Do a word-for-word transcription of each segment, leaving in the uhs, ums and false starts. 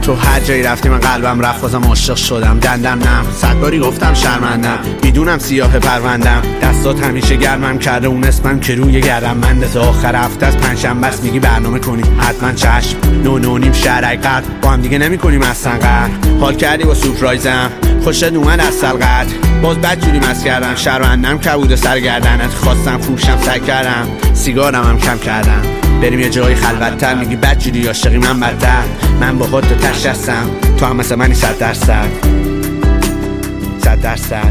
تو هر جایی رفتی من قلبم رفت بازم عاشق شدم. دندم نم صد باری گفتم شرمندم، میدونم سیاه پروندم، دستات همیشه گرمم کرده اون اسمم که روی گردم منده. تا آخر هفته از پنجشنبه است میگی برنامه کنیم حتما چشم. نو نو نیم شهرک قد با هم دیگه نمی کنیم اصلا قهر. حال کردی با سورپرایزم خوشت اومد از سلقت، باز بد جوری مست کردم شرمندم کبود سر گردنت. خواستم فروشم سر کردم سیگارم هم کم کردم. بریم یه جای خلوت‌تر میگی بد جوری عاشقی من بدتر. من با خودت تش هستم تو هم مثل منی صد درصد صد درصد.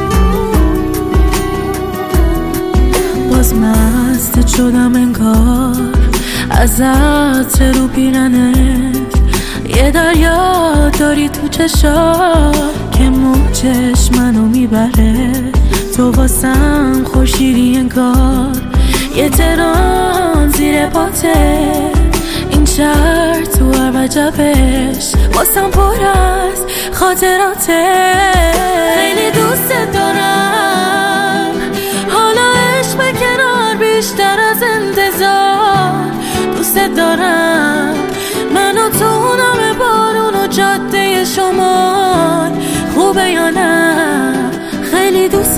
باز مست شدم انگار از عطر رو پیرنت، یه دریا داری تو چشا که موجش منو میبره. تو واسم خورشیدی انگار یه تران زیر پاته، این شهر تو هر وجبش واسم پر از خاطراته. خیلی دوست دارم حالا عشق به کنار بیشتر از انتظار. دوست دارم منو تو نم بارون و جاده شمال، خوبه یا نه؟ خیلی دوست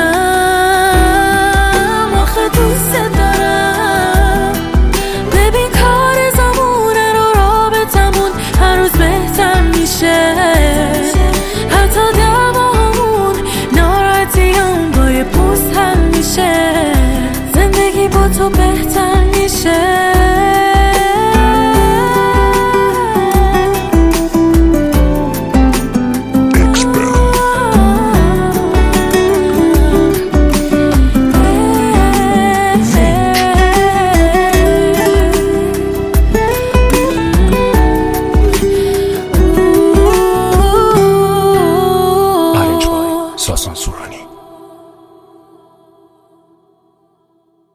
دارم آخه دوست دارم. ببین کار زمونه رو رابطمون هر روز بهتر میشه، حتی دعوامون ناراحتیام با یه پوست حل میشه. زندگی با تو بهتر میشه.